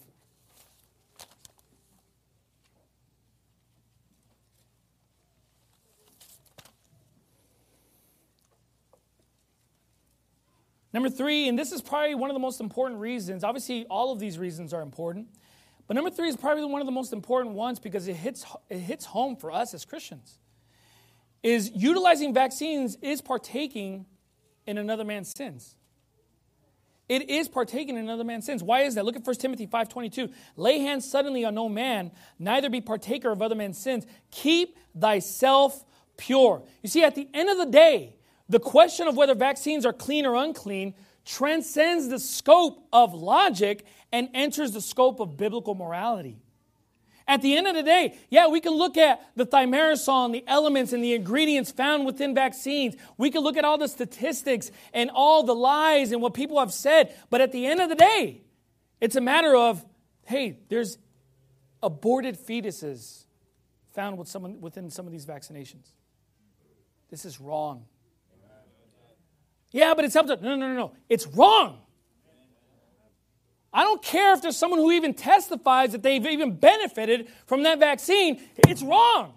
Number 3, and this is probably one of the most important reasons. Obviously, all of these reasons are important. But number 3 is probably one of the most important ones because it hits home for us as Christians. Is utilizing vaccines is partaking in another man's sins. It is partaking in another man's sins. Why is that? Look at 1 Timothy 5:22. Lay hands suddenly on no man, neither be partaker of other men's sins. Keep thyself pure. You see, at the end of the day, the question of whether vaccines are clean or unclean transcends the scope of logic and enters the scope of biblical morality. At the end of the day, yeah, we can look at the thimerosal, the elements and the ingredients found within vaccines. We can look at all the statistics and all the lies and what people have said. But at the end of the day, it's a matter of hey, there's aborted fetuses found within some of these vaccinations. This is wrong. Yeah, but it's up to... No. It's wrong. I don't care if there's someone who even testifies that they've even benefited from that vaccine. It's wrong.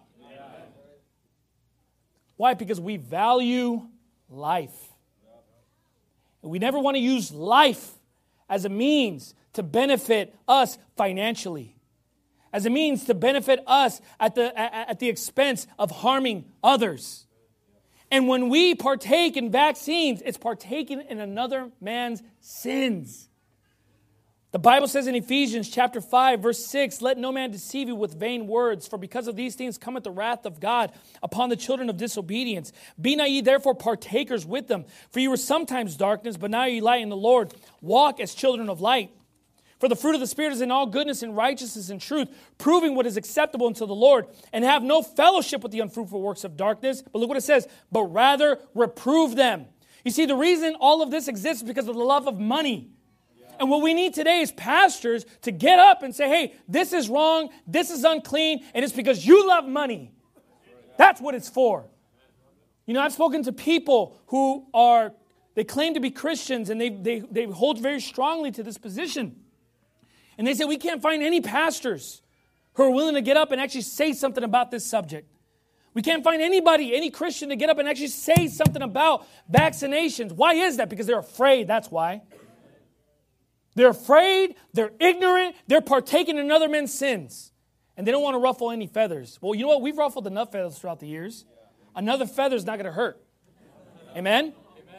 Why? Because we value life. And we never want to use life as a means to benefit us financially, as a means to benefit us at the expense of harming others. And when we partake in vaccines, it's partaking in another man's sins. The Bible says in Ephesians chapter 5, verse 6, let no man deceive you with vain words, for because of these things cometh the wrath of God upon the children of disobedience. Be not ye therefore partakers with them, for you were sometimes darkness, but now ye light in the Lord. Walk as children of light. For the fruit of the Spirit is in all goodness and righteousness and truth, proving what is acceptable unto the Lord, and have no fellowship with the unfruitful works of darkness. But look what it says, but rather reprove them. You see, the reason all of this exists is because of the love of money. And what we need today is pastors to get up and say, hey, this is wrong, this is unclean, and it's because you love money. That's what it's for. You know, I've spoken to people who they claim to be Christians, and they hold very strongly to this position. And they say, we can't find any pastors who are willing to get up and actually say something about this subject. We can't find any Christian to get up and actually say something about vaccinations. Why is that? Because they're afraid, that's why. They're afraid, they're ignorant, they're partaking in another man's sins. And they don't want to ruffle any feathers. Well, you know what? We've ruffled enough feathers throughout the years. Another feather's not going to hurt. Amen?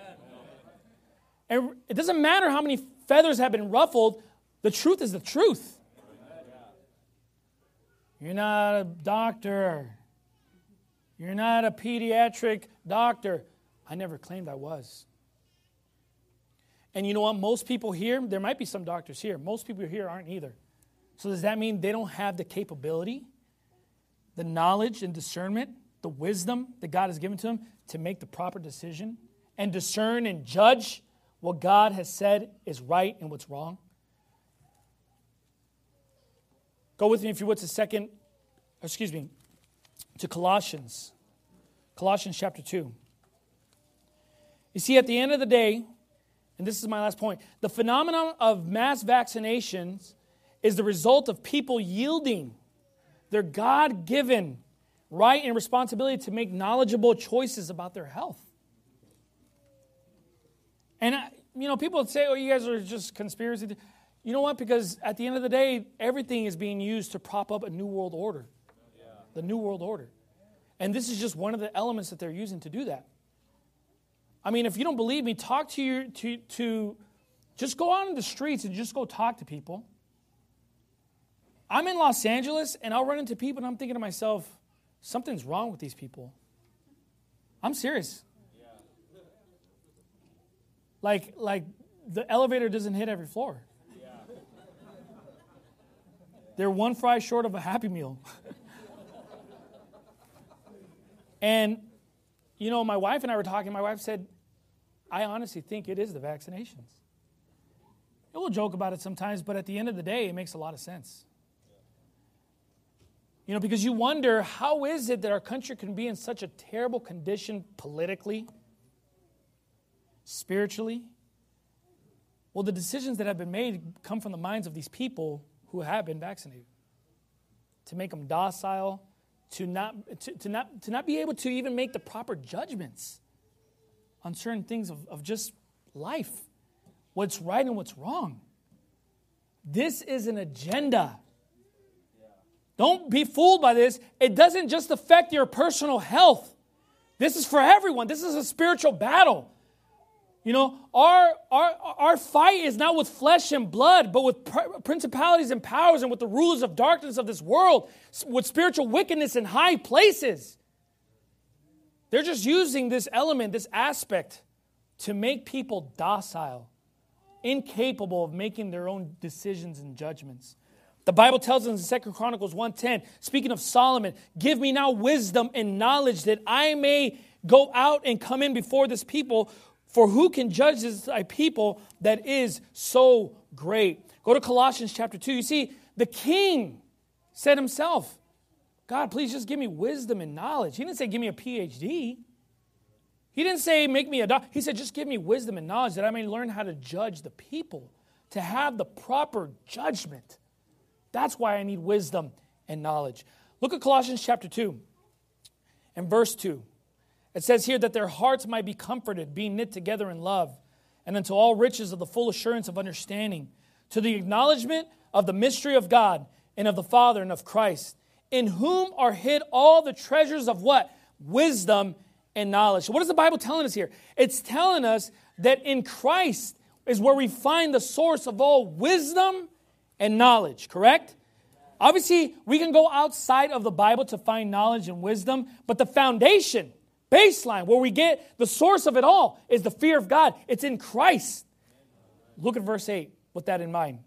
And it doesn't matter how many feathers have been ruffled. The truth is the truth. You're not a doctor. You're not a pediatric doctor. I never claimed I was. And you know what? Most people here, there might be some doctors here. Most people here aren't either. So does that mean they don't have the capability, the knowledge and discernment, the wisdom that God has given to them to make the proper decision and discern and judge what God has said is right and what's wrong? Go with me, if you would, to Colossians. Colossians chapter 2. You see, at the end of the day, and this is my last point, the phenomenon of mass vaccinations is the result of people yielding their God-given right and responsibility to make knowledgeable choices about their health. And, people would say, oh, you guys are just conspiracy. You know what? Because at the end of the day, everything is being used to prop up a new world order. Yeah. The new world order. And this is just one of the elements that they're using to do that. I mean, if you don't believe me, talk to just go out in the streets and just go talk to people. I'm in Los Angeles, and I'll run into people, and I'm thinking to myself, something's wrong with these people. I'm serious. Yeah. Like the elevator doesn't hit every floor. Yeah. They're one fry short of a Happy Meal. And my wife and I were talking. My wife said, I honestly think it is the vaccinations. We'll joke about it sometimes, but at the end of the day, it makes a lot of sense. Because you wonder, how is it that our country can be in such a terrible condition politically, spiritually? Well, the decisions that have been made come from the minds of these people who have been vaccinated. To make them docile, to not be able to even make the proper judgments on certain things of just life, what's right and what's wrong. This is an agenda. Don't be fooled by this. It doesn't just affect your personal health. This is for everyone. This is a spiritual battle. Our fight is not with flesh and blood, but with principalities and powers and with the rulers of darkness of this world, with spiritual wickedness in high places. They're just using this element, this aspect, to make people docile, incapable of making their own decisions and judgments. The Bible tells us in 2 Chronicles 1:10, speaking of Solomon, give me now wisdom and knowledge that I may go out and come in before this people. For who can judge this thy people that is so great? Go to Colossians chapter 2. You see, the king said himself, God, please just give me wisdom and knowledge. He didn't say, give me a PhD. He didn't say, make me a doctor. He said, just give me wisdom and knowledge that I may learn how to judge the people, to have the proper judgment. That's why I need wisdom and knowledge. Look at Colossians chapter 2 and verse 2. It says here that their hearts might be comforted, being knit together in love, and unto all riches of the full assurance of understanding, to the acknowledgement of the mystery of God and of the Father and of Christ, in whom are hid all the treasures of what? Wisdom and knowledge. So what is the Bible telling us here? It's telling us that in Christ is where we find the source of all wisdom and knowledge, correct? Obviously, we can go outside of the Bible to find knowledge and wisdom, but the foundation, baseline, where we get the source of it all is the fear of God. It's in Christ. Look at verse 8 with that in mind.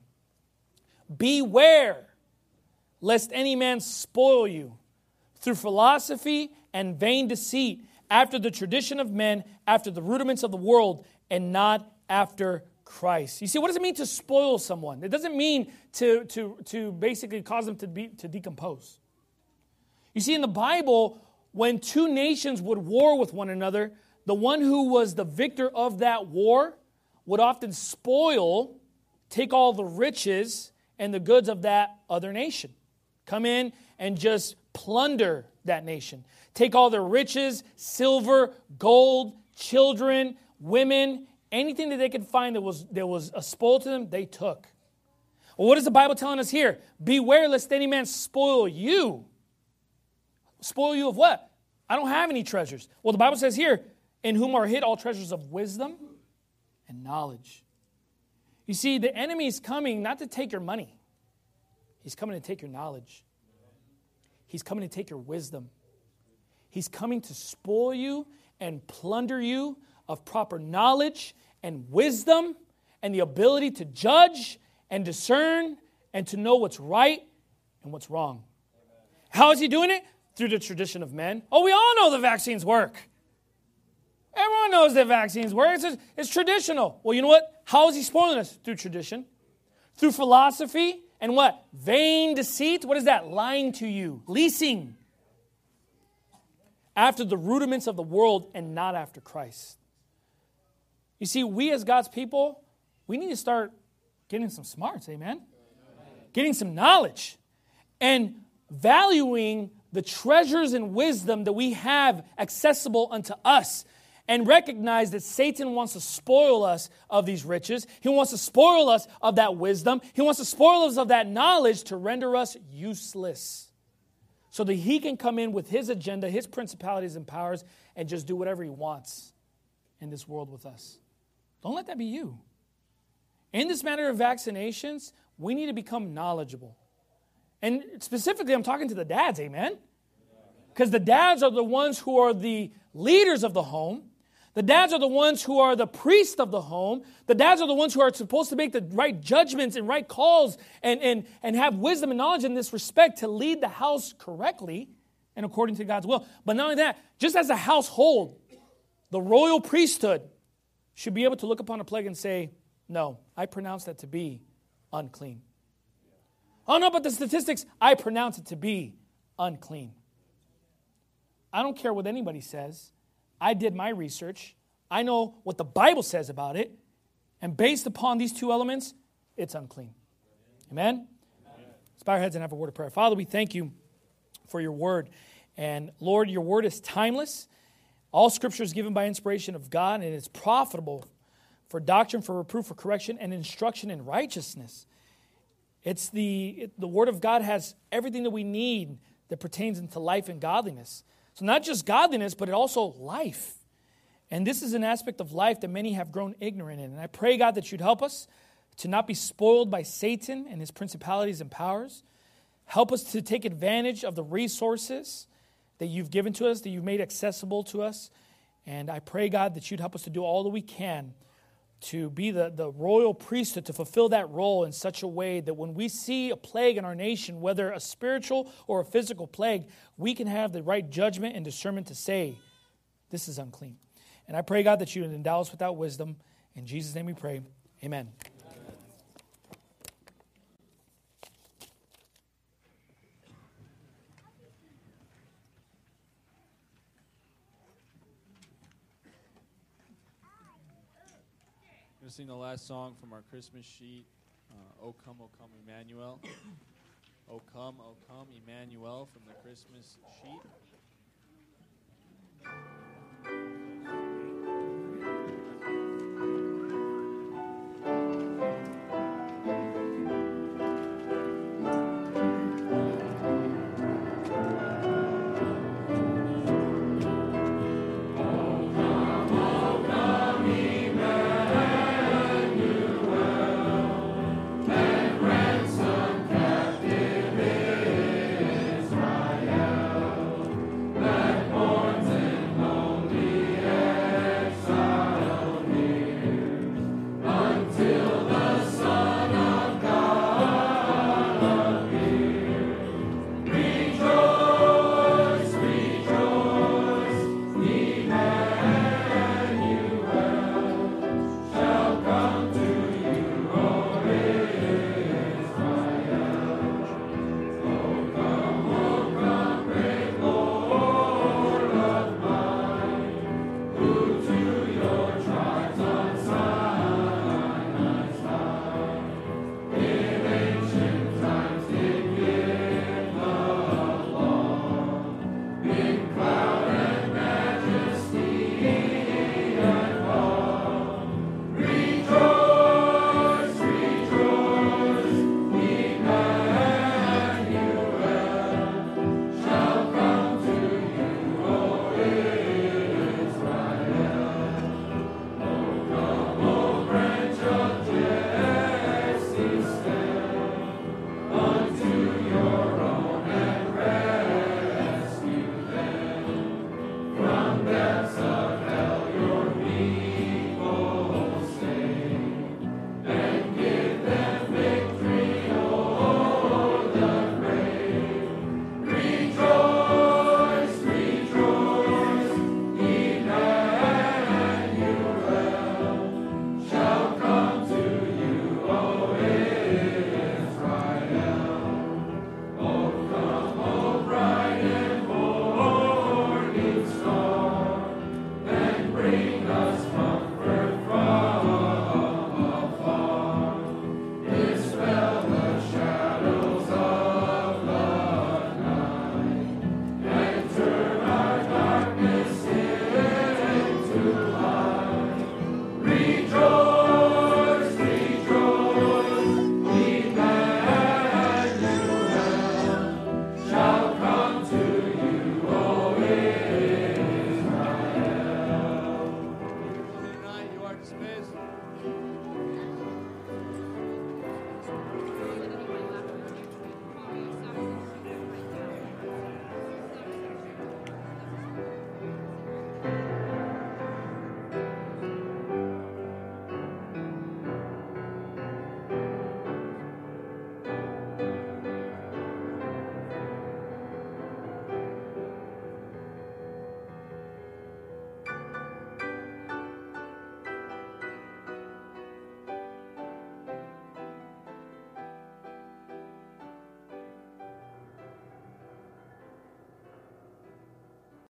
Beware lest any man spoil you through philosophy and vain deceit, after the tradition of men, after the rudiments of the world, and not after Christ. You see, what does it mean to spoil someone? It doesn't mean to basically cause them to decompose. You see, in the Bible, when two nations would war with one another, the one who was the victor of that war would often spoil, take all the riches and the goods of that other nation. Come in and just plunder that nation. Take all their riches, silver, gold, children, women, anything that they could find that was a spoil to them, they took. Well, what is the Bible telling us here? Beware lest any man spoil you. Spoil you of what? I don't have any treasures. Well, the Bible says here, in whom are hid all treasures of wisdom and knowledge. You see, the enemy is coming not to take your money. He's coming to take your knowledge. He's coming to take your wisdom. He's coming to spoil you and plunder you of proper knowledge and wisdom and the ability to judge and discern and to know what's right and what's wrong. How is he doing it? Through the tradition of men. Oh, we all know the vaccines work. Everyone knows that vaccines work. It's traditional. Well, you know what? How is he spoiling us? Through tradition. Through philosophy. And what? Vain deceit. What is that? Lying to you. Leasing. After the rudiments of the world and not after Christ. You see, we as God's people, we need to start getting some smarts, amen? Getting some knowledge. And valuing the treasures and wisdom that we have accessible unto us, and recognize that Satan wants to spoil us of these riches. He wants to spoil us of that wisdom. He wants to spoil us of that knowledge to render us useless, so that he can come in with his agenda, his principalities and powers, and just do whatever he wants in this world with us. Don't let that be you. In this matter of vaccinations, we need to become knowledgeable. And specifically, I'm talking to the dads, amen? Because the dads are the ones who are the leaders of the home. The dads are the ones who are the priest of the home. The dads are the ones who are supposed to make the right judgments and right calls and have wisdom and knowledge in this respect to lead the house correctly and according to God's will. But not only that, just as a household, the royal priesthood should be able to look upon a plague and say, no, I pronounce that to be unclean. Oh no, but the statistics, I pronounce it to be unclean. I don't care what anybody says. I did my research. I know what the Bible says about it. And based upon these two elements, it's unclean. Amen? Let's bow our heads and have a word of prayer. Father, we thank you for your word. And Lord, your word is timeless. All scripture is given by inspiration of God, and it's profitable for doctrine, for reproof, for correction, and instruction in righteousness. It's the word of God has everything that we need that pertains into life and godliness. So not just godliness, but it also life. And this is an aspect of life that many have grown ignorant in. And I pray, God, that you'd help us to not be spoiled by Satan and his principalities and powers. Help us to take advantage of the resources that you've given to us, that you've made accessible to us. And I pray, God, that you'd help us to do all that we can to be the royal priesthood, to fulfill that role in such a way that when we see a plague in our nation, whether a spiritual or a physical plague, we can have the right judgment and discernment to say, this is unclean. And I pray, God, that you would endow us with that wisdom. In Jesus' name we pray. Amen. sing the last song from our Christmas sheet, O Come, Emmanuel. O come, Emmanuel, from the Christmas sheet.